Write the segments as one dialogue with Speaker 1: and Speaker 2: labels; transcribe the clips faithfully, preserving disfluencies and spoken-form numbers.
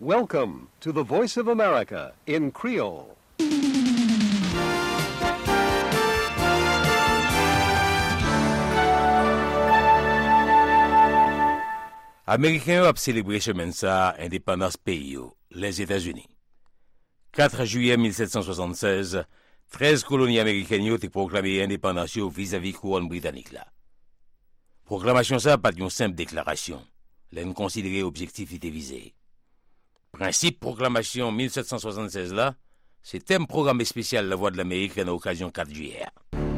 Speaker 1: Welcome to the Voice of America in Creole.
Speaker 2: Américains ont célébré semaine ça indépendance pays, les États-Unis. quatre juillet mille sept cent soixante-seize, treize colonies américaines ont proclamé indépendance vis-à-vis couronne britannique là. Proclamation ça pas une simple déclaration, l'en considéré objectivité visée. Principe proclamation mille sept cent soixante-seize là, c'est thème programme spécial La Voix de l'Amérique à l'occasion quatre juillet.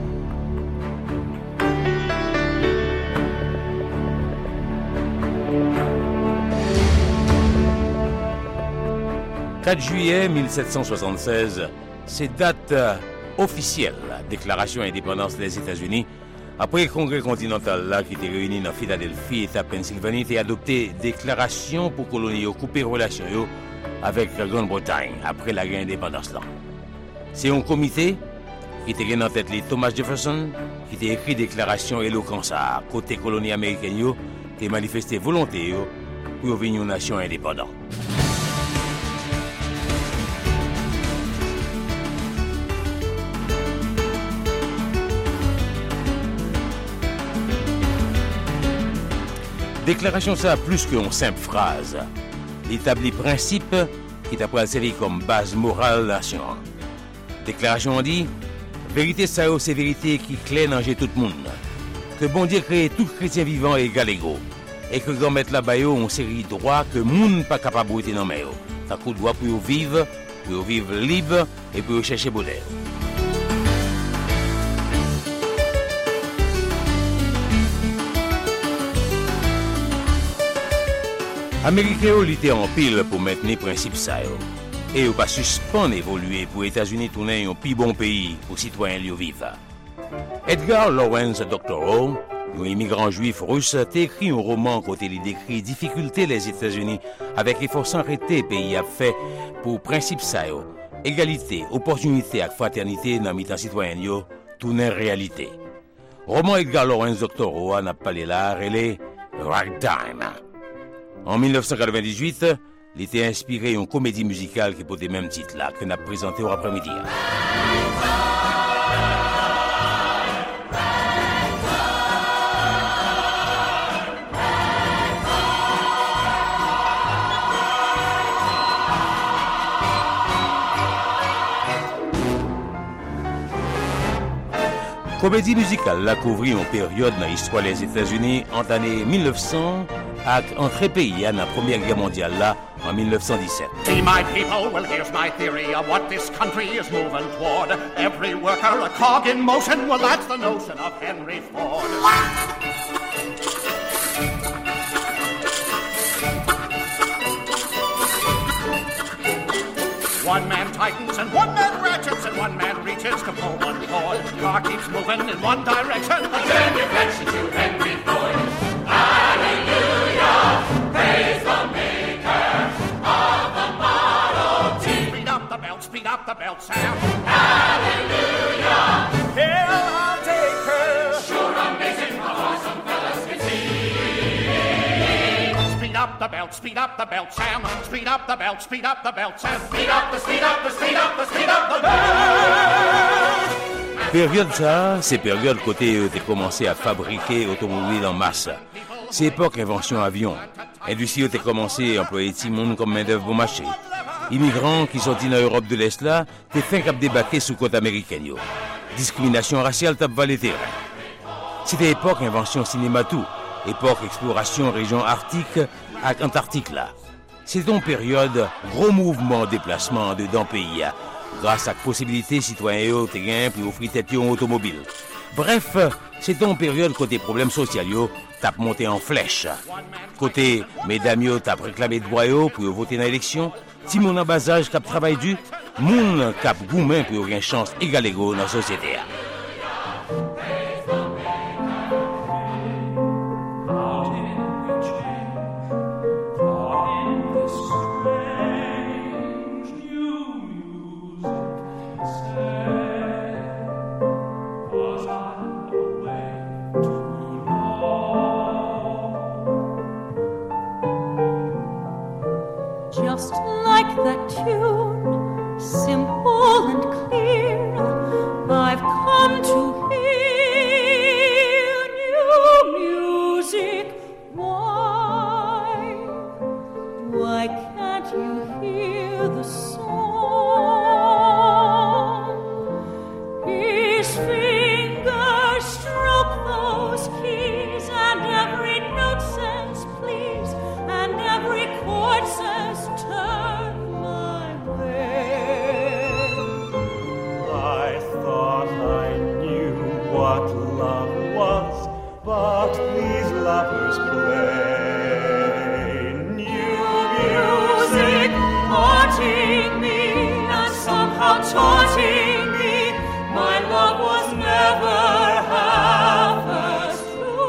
Speaker 2: quatre juillet mille sept cent soixante-seize, c'est date euh, officielle, déclaration d'indépendance des États-Unis, après le Congrès continental là, qui était réuni dans Philadelphie, État Pennsylvanie, a adopté déclaration pour colonies couper relations avec la Grande-Bretagne après la guerre d'indépendance là. C'est un comité qui était en tête les Thomas Jefferson, qui a écrit déclaration éloquence à côté colonie américaine, qui a manifesté volonté pour devenir une nation indépendante. Déclaration ça a plus qu'une simple phrase. L'établi principe qui t'a servi comme base morale de la nation. Déclaration dit, vérité ça c'est vérité qui claire dans tout le monde. Que bon Dieu crée tout chrétien vivant égal égaux. Et que grand mettre là-bas une série de droits que monde pas capable de dans main. Ça coûte droit pour vivre, pour vivre libre et pour chercher bonheur. Américains ont lutté en pile pour maintenir le principe ça. Et ils n'ont pas suspendre évoluer pour les États-Unis tourner un plus bon pays pour citoyens qui vivent. Edgar Lawrence Doctorow, un immigrant juif russe, a écrit un roman côté il décrit difficultés des États-Unis avec les forces arrêtées pays a fait pour principe ça. Égalité, opportunité et fraternité dans les citoyens yo tourner réalité. Roman Edgar Lawrence Doctorow a parlé là, relé Ragtime. En dix-neuf cent quatre-vingt-dix-huit, il était inspiré d'une comédie musicale qui portait le même titre là, que nous avons présenté au après-midi. Comédie musicale la couvrit une période dans l'histoire des États-Unis entre l'année mille neuf cents et entre pays dans la Première Guerre mondiale là, en dix-neuf cent dix-sept.
Speaker 3: See my people, well here's my theory of what this country is moving toward. Every worker a cog in motion, well that's the notion of Henry Ford. One man tightens and one man ratchets and one man reaches to pull one cord. Car keeps moving in one direction. Turn your attention to Henry Ford. Hallelujah, praise the maker of the Model T. Speed up the belt, speed up the belt, Sam. Hallelujah, here I'll take her. Sure amazing how awesome fellas can see. Speed up the belt, speed up the belt, Sam. Speed up the belt, speed up the belt, Sam. Speed up the, speed up the, speed up the, speed up the belt.
Speaker 2: Période ça, c'est période côté où tu commencé à fabriquer automobiles en masse. C'est époque invention avion. Industrie où tu commencé à employer tout le monde comme main-d'œuvre pour marché. Immigrants qui sont dans l'Europe de l'Est là, t'es fin cap débarquer sous côte américaine. Discrimination raciale tape les terrains. C'était époque invention cinéma tout. Époque exploration région arctique à Antarctique là. C'est une période gros mouvement déplacement dedans pays grâce à la possibilité citoyens te gain pour offrir tête en automobile. Bref, c'est une période côté problèmes sociaux tape monté en flèche. Côté mesdames yo tape réclamé droit pour voter dans l'élection, si mon en bas âge cap travail du, moun cap goumen pour avoir une chance égale égaux dans la société.
Speaker 4: just like that tune, simple and clear. I've come to hear new music. Why, why can't you hear the song? His fingers stroke those keys, and every note says please, and every chord says turn my way.
Speaker 5: I thought I knew what love was, but these lovers play new music, haunting me and somehow taunting me. My love was never half as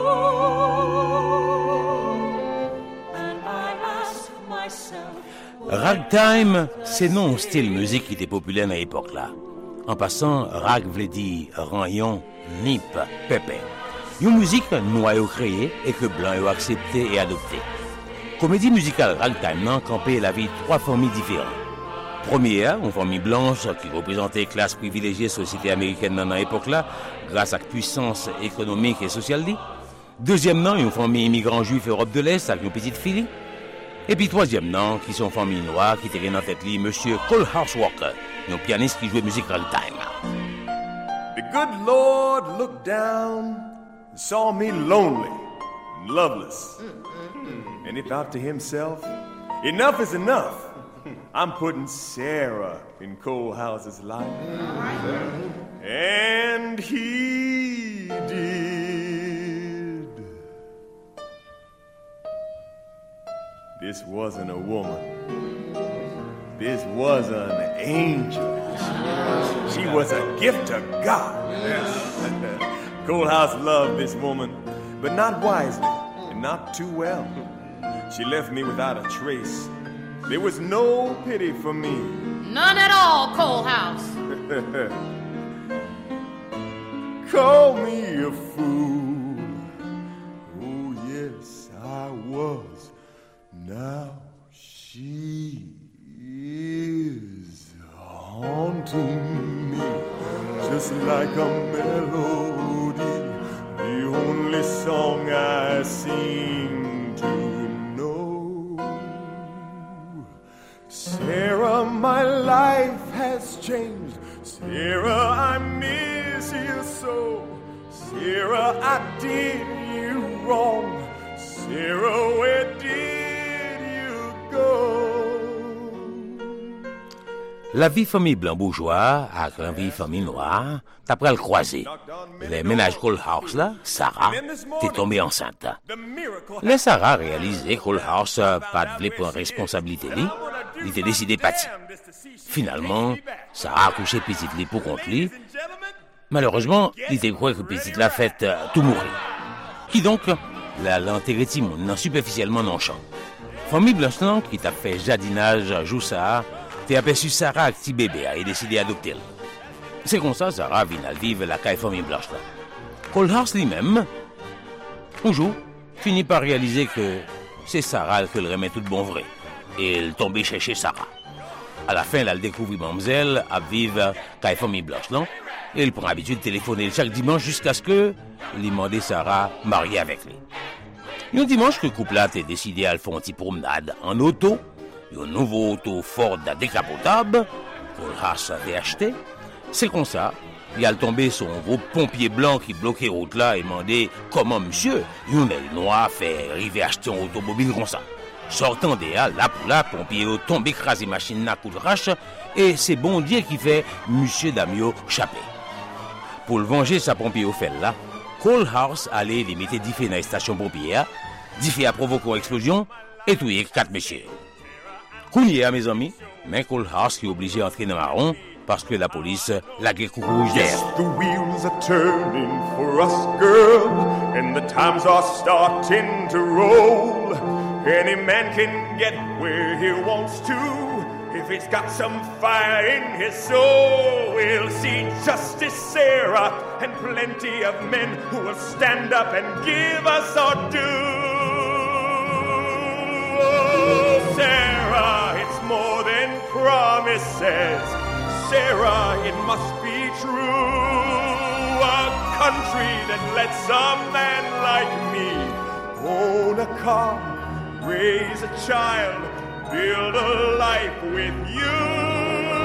Speaker 5: true.
Speaker 4: And I ask myself,
Speaker 2: Ragtime, c'est non style musique qui était populaire dans l'époque là. En passant, rag veut dire ranyon, nip, pépé. Une musique noire créée et que blanc a accepté et adopté. Comédie musicale ragtime nan campé la vie de trois familles différentes. Première, une famille blanche qui représentait classe privilégiée société américaine dans l'époque là, grâce à la puissance économique et sociale. Deuxième, une famille immigrant juif Europe de l'Est avec une petite fille. Et puis troisième, qui sont famille noire qui était dans tête li, Monsieur Coalhouse Walker, un pianiste qui jouait musique ragtime.
Speaker 5: The good Lord looked down and saw me lonely and loveless. And he thought to himself, enough is enough. I'm putting Sarah in Coalhouse's life. And he did. This wasn't a woman. This was an angel. She was a gift of God. Coalhouse loved this woman, but not wisely and not too well. She left me without a trace. There was no pity for me.
Speaker 6: None at all, Coalhouse.
Speaker 5: Call me a fool. Oh, yes, I was. Now she is haunting me, just like a melody, the only song I seem to know. Sarah, my life has changed. Sarah, I miss you so. Sarah, I did you wrong. Sarah, where did you go?
Speaker 2: La vie famille blanc bourgeois avec la vie famille noire, t'après le croisé. Les ménages Coalhouse là, Sarah, t'es tombée enceinte. Les Sarah réalisé Coalhouse pas de voulait prendre responsabilité li, il était décidé partir. Finalement, Sarah a couché petite li pour contre lui. Malheureusement, il était cru que petite la fête euh, tout mourir. Qui donc la l'enterré Timon non superficiellement dans le champ. Famille blanche là qui t'a fait jardinage joue ça. T'es aperçu Sarah avec petit bébé et décidé d'adopter. C'est comme ça Sarah vient à vivre la caille famille blanche là. Coalhouse lui-même, un jour, finit par réaliser que c'est Sarah qui le remet tout bon vrai. Et il tombait chercher Sarah. À la fin, elle a découvert mademoiselle à vivre caille famille blanche là. Et il prend l'habitude de téléphoner chaque dimanche jusqu'à ce que il demande Sarah marier avec lui. Un dimanche que le couple a décidé à faire une petite promenade en auto. Un nouveau auto Ford décapotable Coalhouse avait acheté. C'est comme ça, il a tombé sur un gros pompier blanc qui bloquait route là et demandait comment monsieur, un aile noir fait arriver acheter un automobile comme ça. Sortant des halles, là pour là, pompier a tombé écrasé machine à coup de rache et c'est bon Dieu qui fait monsieur Damio chapé. Pour le venger sa pompier au fait là, Coalhouse allait les mettre dix faits dans la station pompière, dix faits a provoqué une explosion et tué quatre messieurs. Kounier à mes amis, mais Coalhouse qui est obligé d'entrer dans marron parce que la police l'a gué coucou rouge d'air.
Speaker 5: Yes, the wheels are turning for us, girl, and the times are starting to roll. Any man can get where he wants to if he's got some fire in his soul. We'll see Justice Sarah and plenty of men who will stand up and give us our due. Oh, Sarah, it's voice says, Sarah, it must be true. A country that lets a man like me own a car, raise a child, build a life with you.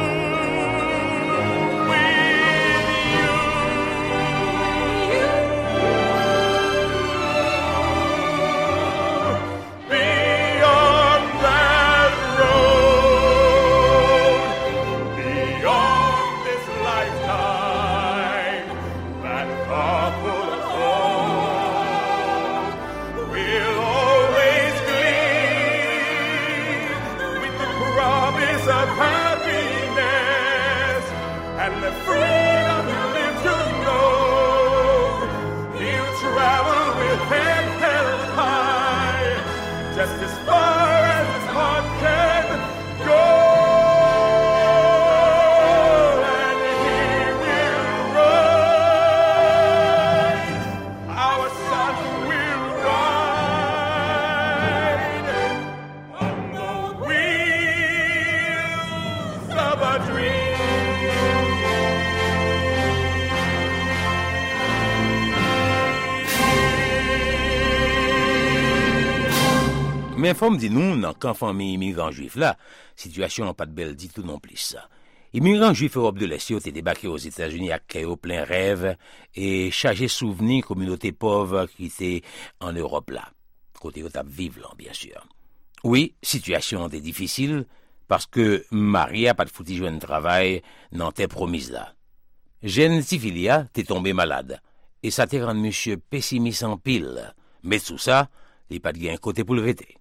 Speaker 2: Men fòm di nou nan kan fami immigrant juif la, situation pas de belle dit tout non plus ça. Immigrant juif Europe de l'Est ont débarqué aux États-Unis à Cairo plein rêve et chargé souvenir communauté pauvre qui était en Europe là. Côté où t'a vivre là, bien sûr. Oui, situation était difficile parce que Maria pas de fouti joindre travail nan t'est promise là. Jeune Tifilia t'est tombé malade et ça t'est rendu monsieur pessimiste en pile. Mais tout ça, il pas de gain côté pour le vêter.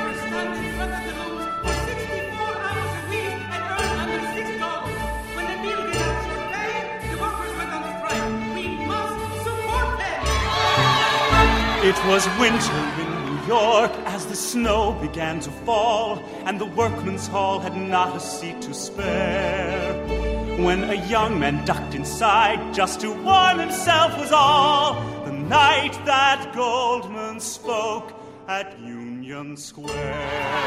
Speaker 7: It was winter in New York as the snow began to fall, and the workman's hall had not a seat to spare. When a young man ducked inside just to warm himself was all, the night that Goldman spoke at Union Square.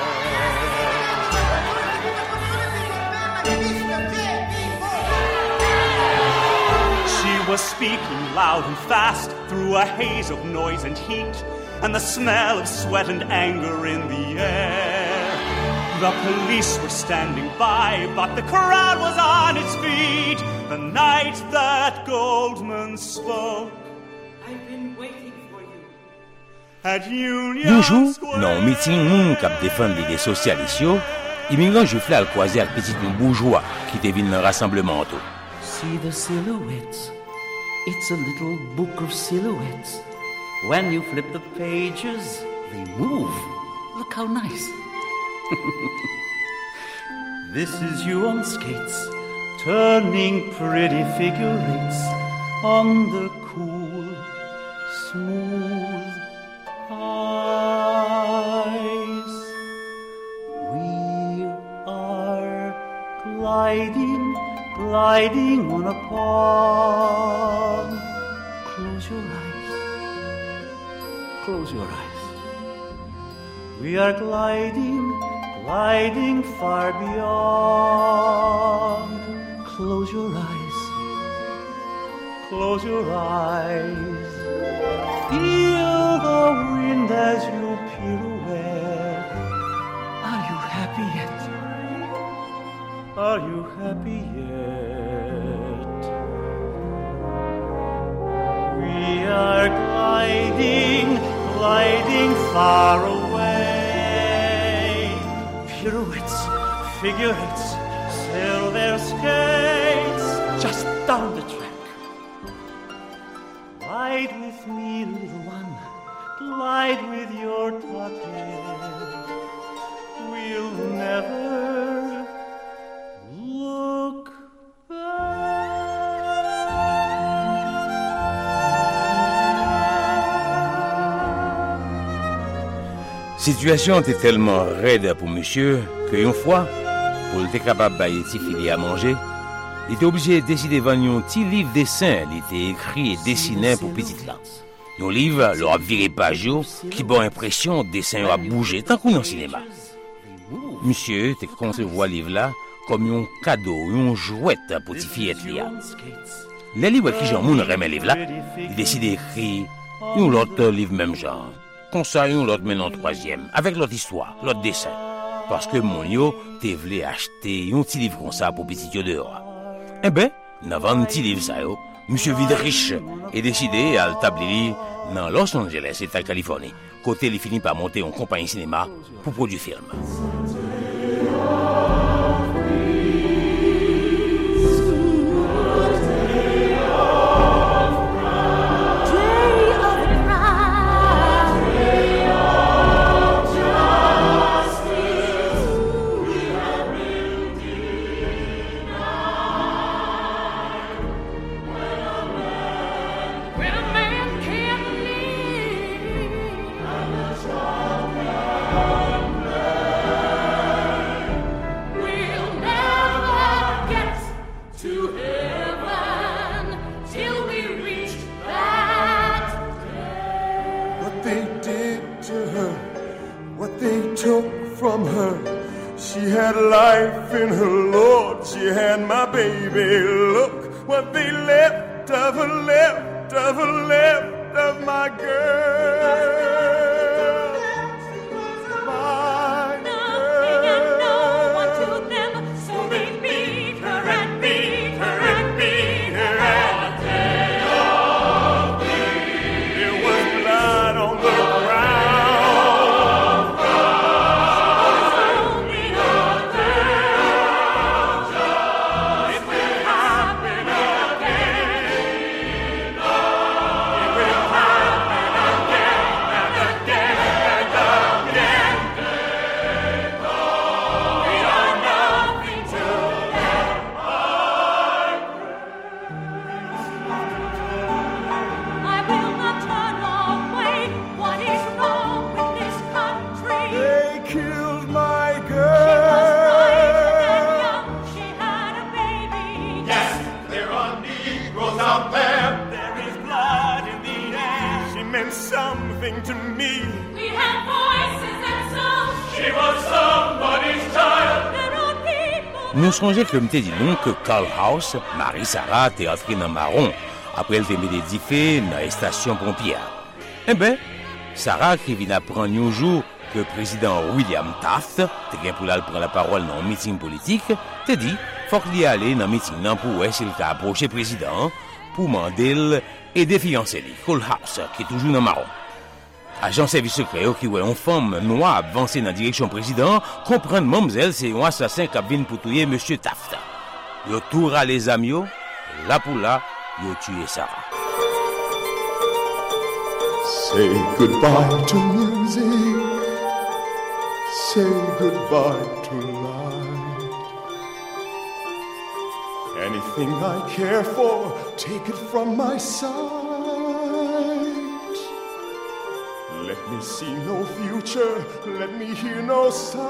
Speaker 7: She was speaking loud and fast through a haze of noise and heat, and the smell of sweat and anger in the air. The police were standing by, but the crowd was on its feet. The night that Goldman spoke, I've been waiting for you at Union
Speaker 2: Square.
Speaker 7: Square.
Speaker 2: Non, meeting moun kap défendre l'idée socialiste yo, immigrant juif la croisé avec petit moun bourgeois qui te vin nan rassemblement tout.
Speaker 8: See the silhouettes. It's a little book of silhouettes. When you flip the pages, they move. Look how nice. This is you on skates, turning pretty figure eights on the cool, smooth ice. We are gliding, gliding on a pond. Close your eyes, close your eyes. We are gliding, gliding far beyond. Close your eyes, close your eyes. Feel the wind as you pirouette. Are you happy yet? Are you happy yet? We are gliding, gliding far away. Pirouettes, figure eights, silver skates, just down the track. Glide with me, little one, glide with your tattoo. We'll never look
Speaker 2: Situation était tellement raide pour monsieur que une fois, pour être capable de bailler Tifili à manger, il était obligé de décider de vendre un petit livre dessin. Il était écrit et dessiné pour petite là. Un livre, leur a viré page qui bon impression, dessin a bougé tant qu'on dans le cinéma. Monsieur était concevoir livre là comme un cadeau, un jouet pour ti fillette li a. Les livres qui Jean Moun remet livre là, il décide d'écrire un autre livre même genre. Comme ça, un autre maintenant troisième, avec l'autre histoire, l'autre dessin. Parce que mon yo te voulait acheter un petit livre comme ça pour petit yo dehors. Eh ben, dans un petit livre ça yo, Monsieur Vidrich est décidé à l'établir dans Los Angeles, État Californie. Côté, il finit par monter en compagnie cinéma pour produire film.
Speaker 5: Life in her, Lord, she had my baby. Look what they left of her, left of her, left of my girl. My
Speaker 4: Nothing and no one to them, so they beat her and beat her and beat her and
Speaker 5: day of thee. There was blood on the ground. Something to me.
Speaker 4: We had voices and songs.
Speaker 5: She was somebody's child.
Speaker 2: Nous songeons que m'te dit donc que Carl House, Marie Sarah, t'est entrée dans Marron après elle t'est mis des diffés dans la station pompière. Eh ben, Sarah qui vient apprendre un jour que le président William Taft, t'es bien pour aller prendre la parole dans un meeting politique, t'es dit, faut qu'il y aille dans un meeting pour voir s'il t'a approché le président pour demander et défiancer lui, Carl House, qui est toujours dans Marron. Agent service secret qui voit une femme noire avancer dans la direction président, comprendre mademoiselle c'est un assassin qui vient pour tuer monsieur Taft. Yo tour à les amis, là pour là, yo tué Sarah.
Speaker 5: Say goodbye to music. Say goodbye to light. Anything I care for, take it from my side. Let me see no future, let me hear no sound.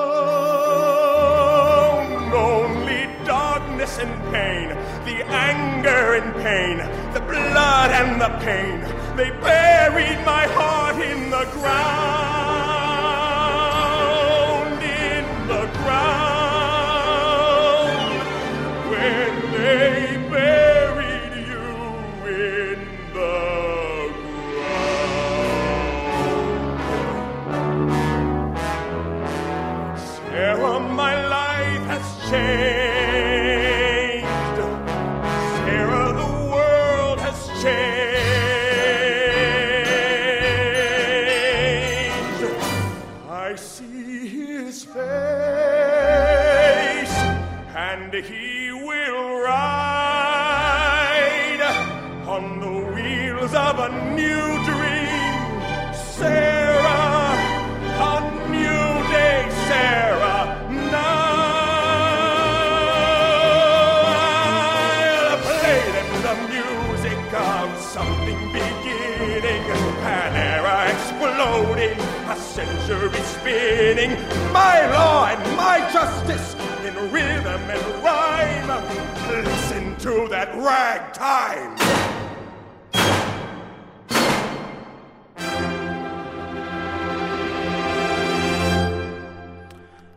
Speaker 5: Only darkness and pain, the anger and pain, the blood and the pain. They buried my heart in the ground, in the ground. When they buried you in the Sarah, my life has changed. Sarah, the world has changed. I see his face, and he will ride on the wheels of a new dream. Sarah, a new day, Sarah. Something beginning, an era exploding, a century spinning. My law and my justice in rhythm and rhyme. Listen to that ragtime.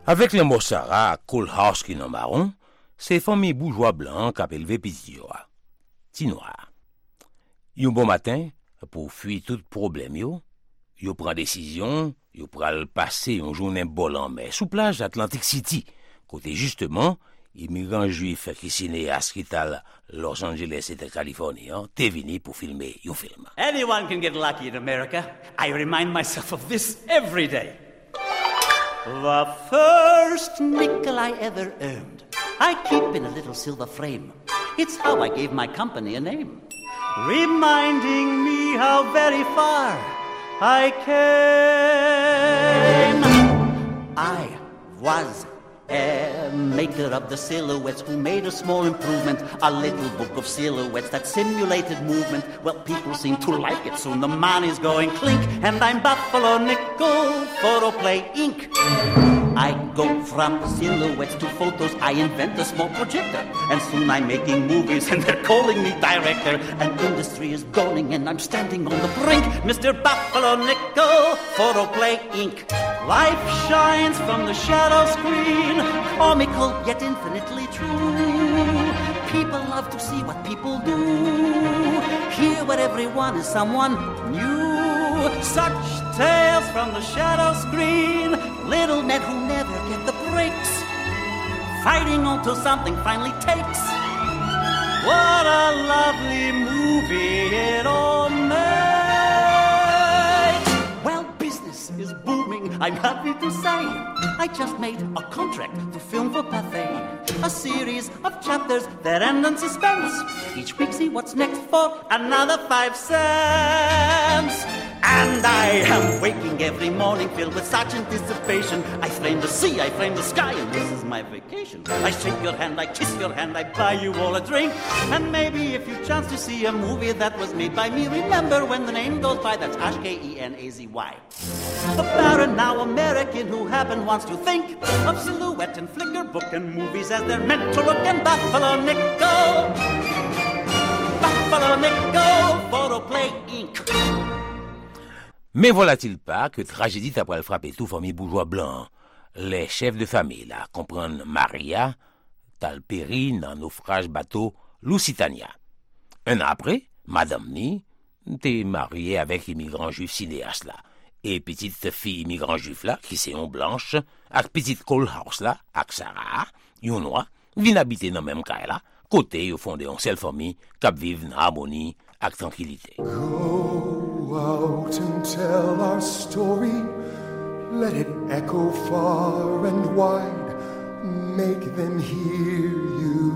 Speaker 2: Avec le mot Sarah, Cole House qui non marron, c'est famille bourgeois blanc qui a élevé petit yoa. Ti noir. Yon bon matin, pour fuir tout problème yo, yo prend décision, yo pral passer une journée bol en mer sous plage Atlantic City, côté justement immigrant juif qui cinéaste qui tal Los Angeles et Californie, hein, t'es venu pour filmer yon film.
Speaker 8: Anyone can get lucky in America. I remind myself of this every day. The first nickel I ever earned, I keep in a little silver frame. It's how I gave my company a name, reminding me how very far I came. I was a maker of the silhouettes who made a small improvement, a little book of silhouettes that simulated movement. Well, people seem to like it, soon the money's going clink, and I'm Buffalo Nickel, Photoplay Incorporated. I go from silhouettes to photos, I invent a small projector, and soon I'm making movies and they're calling me director. An industry is dawning and I'm standing on the brink, Mister Buffalo Nickel, Photoplay Incorporated. Life shines from the shadow screen, comical yet infinitely true. People love to see what people do, hear what everyone is someone new. Such tales from the shadow screen, little men who never get the breaks, fighting until something finally takes. What a lovely movie it all makes. Well, business is booming, I'm happy to say. I just made a contract to film for Pathé, a series of chapters that end in suspense. Each week see what's next for another five cents. And I am waking every morning filled with such anticipation. I frame the sea, I frame the sky, and this is my vacation. I shake your hand, I kiss your hand, I buy you all a drink. And maybe if you chance to see a movie that was made by me, remember when the name goes by, that's H K E N A Z Y. The barren now American who happen wants to think of Silhouette and Flickr book and movies as they're meant to look. And Buffalo Nickel, Buffalo Nickel, Photoplay Incorporated.
Speaker 2: Mais voilà-t-il pas que tragédie t'a pral frapper tout famille bourgeois blanc. Les chefs de famille, là, comprennent Maria, tal péri dans naufrage bateau Lusitania. Un an après, Madame Ni, t'es mariée avec immigrant juif cinéaste là. Et petite fille immigrant juif là, qui c'est une blanche, avec petite Cole House là, avec Sarah, yon noir, vin habiter dans même cas là, côté au fond de une seule famille, cap vive en harmonie, avec tranquillité.
Speaker 5: Go out and tell our story, let it echo far and wide, make them hear you,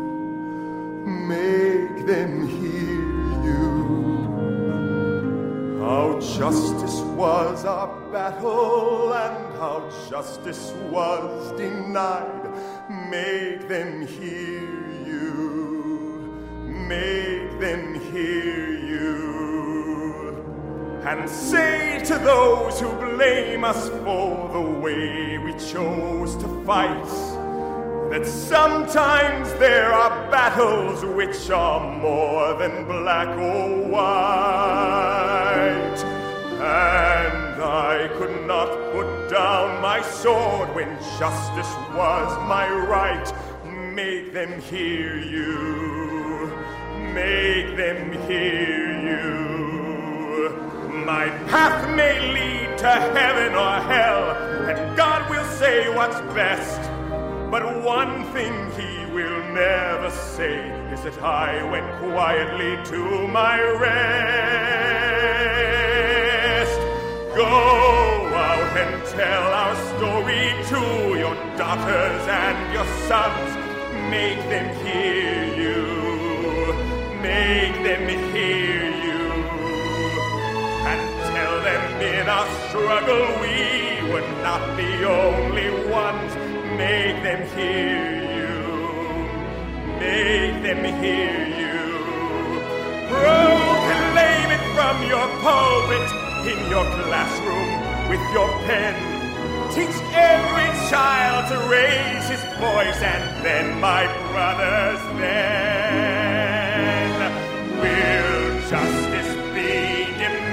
Speaker 5: make them hear you. How justice was our battle and how justice was denied, make them hear you, make them hear you. And say to those who blame us for the way we chose to fight, that sometimes there are battles which are more than black or white. And I could not put down my sword when justice was my right. Make them hear you, make them hear you. My path may lead to heaven or hell, and God will say what's best. But one thing he will never say is that I went quietly to my rest. Go out and tell our story to your daughters and your sons. Make them hear you, make them hear you. And tell them in our struggle we were not the only ones. Make them hear you, make them hear you. Proclaim it from your pulpit, in your classroom, with your pen. Teach every child to raise his voice, and then, my brothers, then will justice be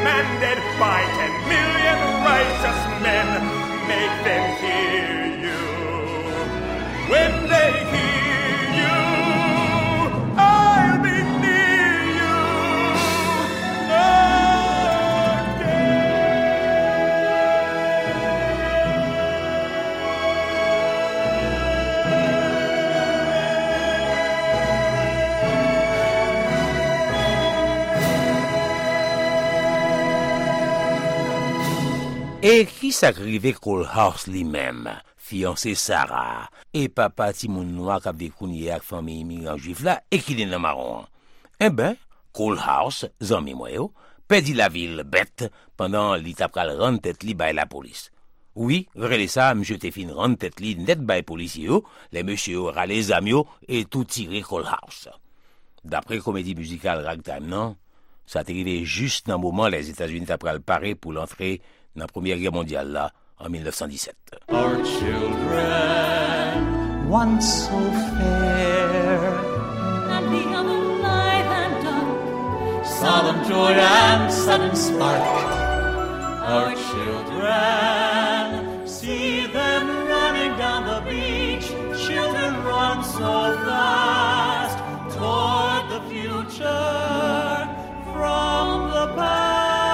Speaker 5: demanded by ten million righteous men. Make them hear you. when they hear you, I'll be near you
Speaker 2: Et qui s'acrivait Coalhouse lui-même, fiancé Sarah, et papa Timoun Noir qui avait connu avec famille immigrant juif là, et qui est dans marron. Eh ben, Coalhouse, zami moi yo, perdit la ville bête pendant l'étape qu'elle rend tête li by la police. Oui, vrai ça, monsieur te fin rend tête li net by policier yo, les monsieur râle les amis yo, et tout tiré Coalhouse. D'après comédie musicale Ragtime, non, ça est arrivé juste dans le moment où les États-Unis t'après le paré pour l'entrée dans la Première Guerre mondiale là, en dix-neuf cent dix-sept.
Speaker 8: Our children, once so fair,
Speaker 4: And the other light and dark,
Speaker 8: solemn joy and sudden spark. Our children, see them running down the beach. Children run so fast toward the future from the past.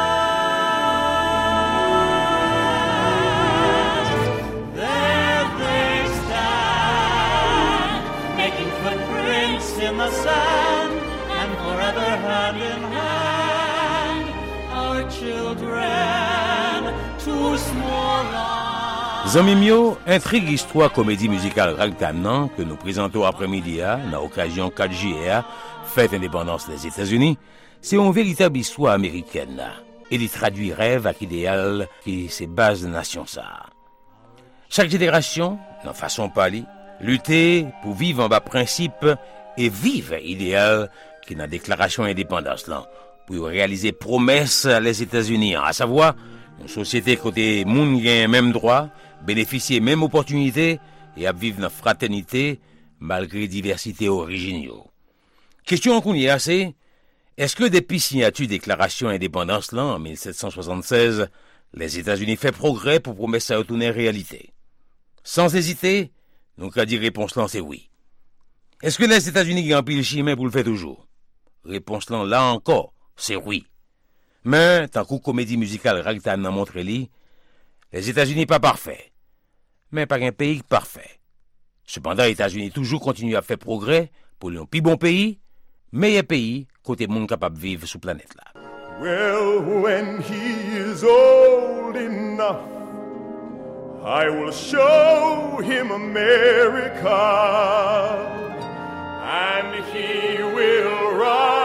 Speaker 8: In the sand and forever hand in hand, our children, too small.
Speaker 2: Zami mio, intrigue histoire comédie musicale Ragtime nan que nous présentons après-midi à dans occasion quatre juillet fête indépendance des États-Unis, c'est une véritable histoire américaine et il traduit rêve avec idéal qui c'est base de nation ça. Chaque génération, dans façon parler, lutter pour vivre en bas principe et vivre idéal qui dans la déclaration d'indépendance là pour réaliser promesse les États-Unis, à savoir une société côté monde gagne même droit, bénéficier même opportunité et à vivre dans fraternité malgré diversité origine. Question qu'on y a c'est est-ce que depuis signature déclaration d'indépendance là en dix-sept cent soixante-seize, les États-Unis fait progrès pour promesse à retourner réalité? Sans hésiter, nous qu'a dit réponse là c'est oui. Est-ce que les États-Unis gagnent pile chemin pour le faire toujours? Réponse là, là encore, c'est oui. Mais, tant que comédie musicale Ragtime n'a montré li, les États-Unis pas parfaits. Mais pas un pays parfait. Cependant, les États-Unis toujours continuent à faire progrès pour un plus bon pays, meilleur pays, côté monde capable de vivre sur la planète là.
Speaker 5: Well, when he is old enough, I will show him America. And he will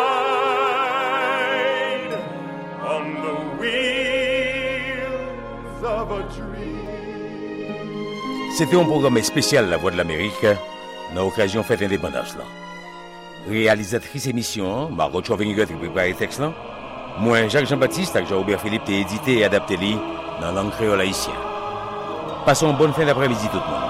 Speaker 5: ride on the wheels of a dream.
Speaker 2: C'était un programme spécial La Voix de l'Amérique, dans l'occasion fête indépendance là. Réalisatrice émission, Margot Chauvinguet qui prépare les textes là. Moi, Jacques Jean-Baptiste, avec Jean-Robert Philippe, t'ai édité et adapté li dans langue créole haïtienne. Passons une bonne fin d'après-midi tout le monde.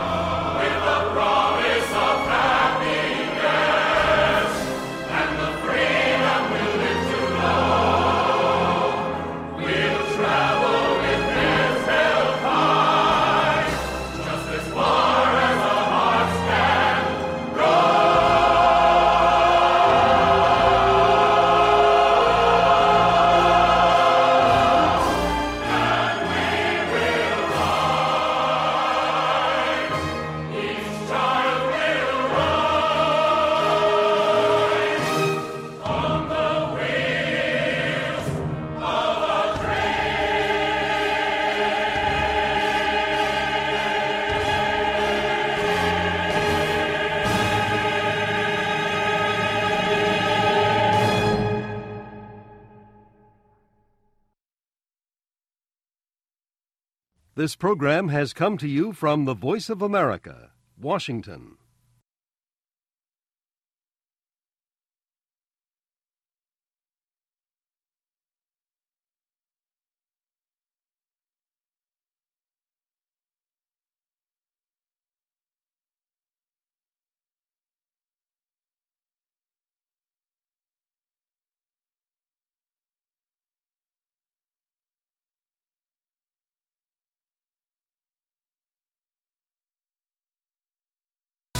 Speaker 1: This program has come to you from the Voice of America, Washington.